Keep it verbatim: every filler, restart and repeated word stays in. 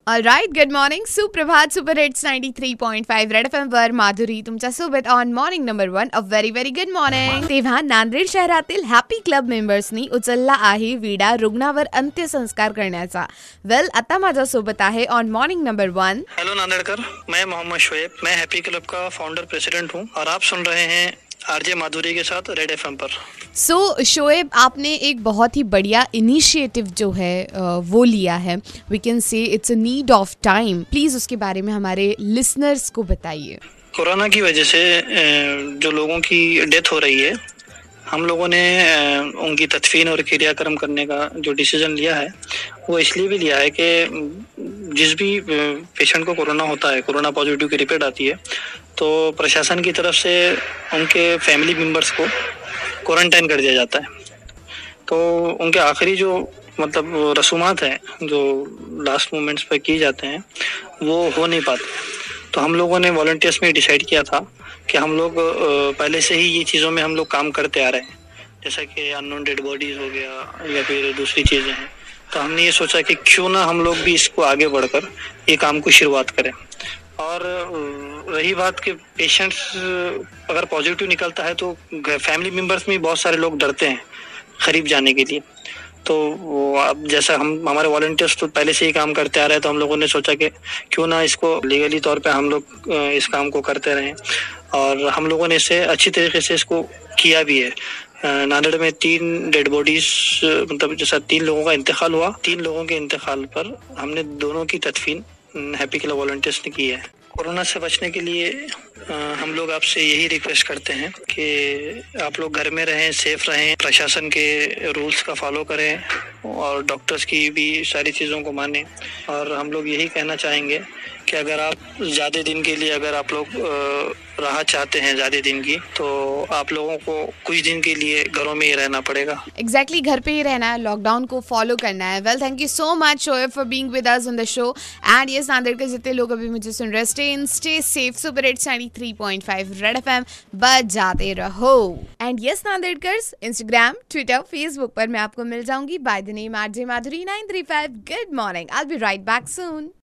Alright, good morning, सुप्रभात. Super hits ninety three point five red F M वर माधुरी तुमच्या सोबत on morning number one. A very very good morning. तेव्हा नांदेड शहरातील happy club मेंबर्सनी उचलला आहे विडा रुग्णावर अंत्यसंस्कार करण्याचा. वेल, आता माझ्या सोबत आहे on morning number one. Hello नांदेड़कर, मैं मोहम्मद शोएब, मैं हैप्पी क्लब का फाउंडर प्रेसिडेंट हूँ और आप सुन रहे हैं आरजे माधुरी के साथ रेड एफएम पर. सो so, शोएब, आपने एक बहुत ही बढ़िया इनिशिएटिव जो है वो लिया है. We can say it's a need of time. Please उसके बारे में हमारे लिसनर्स को बताइए. कोरोना की वजह से जो लोगों की डेथ हो रही है, हम लोगों ने उनकी तदफीन और क्रियाक्रम करने का जो डिसीजन लिया है वो इसलिए भी लिया है कि जिस भी पेशेंट को कोरोना होता है, कोरोना पॉजिटिव की रिपोर्ट आती है, तो प्रशासन की तरफ से उनके फैमिली मेम्बर्स को क्वारंटाइन कर दिया जाता है. तो उनके आखिरी जो मतलब रसूमात हैं जो लास्ट मोमेंट्स पर किए जाते हैं वो हो नहीं पाते. तो हम लोगों ने वॉलंटियर्स में डिसाइड किया था कि हम लोग पहले से ही ये चीज़ों में हम लोग काम करते आ रहे हैं, जैसा कि अननोन डेड बॉडीज हो गया या फिर दूसरी चीज़ें हैं. तो हमने ये सोचा कि क्यों ना हम लोग भी इसको आगे बढ़कर ये काम को शुरुआत करें. और रही बात कि पेशेंट्स अगर पॉजिटिव निकलता है तो फैमिली मेम्बर्स में बहुत सारे लोग डरते हैं करीब जाने के लिए. तो अब जैसा हम हमारे वॉलंटियर्स तो पहले से ही काम करते आ रहे हैं, तो हम लोगों ने सोचा कि क्यों ना इसको लीगली तौर पे हम लोग इस काम को करते रहें. और हम लोगों ने इसे अच्छी तरीके से इसको किया भी है. नांदेड़ में तीन डेड बॉडीज मतलब जैसा तीन लोगों का इंतकाल हुआ, तीन लोगों के इंतकाल पर हमने दोनों की तदफीन हैप्पी क्लब वॉलंटियर्स ने की है. कोरोना से बचने के लिए आ, हम लोग आपसे यही रिक्वेस्ट करते हैं कि आप लोग घर में रहें, सेफ रहें, प्रशासन के रूल्स का फॉलो करें और डॉक्टर्स की भी सारी चीज़ों को मानें. और हम लोग यही कहना चाहेंगे कि अगर आप ज़्यादा दिन के लिए अगर आप लोग राहत चाहते हैं ज़्यादा दिन की, तो आप लोगों को कुछ दिन के लिए घरों में ही रहना पड़ेगा. एग्जैक्टली exactly, घर पे ही रहना है, लॉकडाउन को फॉलो करना है. Well, thank you so much Shoaib for being with us on the show. And yes, Nanded के जितने लोग अभी मुझे सुन रहे, stay in stay safe. Super hits ninety three point five red FM बच जाते रहो. एंड यस नांदेड़कर्स, इंस्टाग्राम, ट्विटर, फेसबुक पर मैं आपको मिल जाऊंगी by the name RJ Madhuri nine three five. Good morning. I will be right back soon.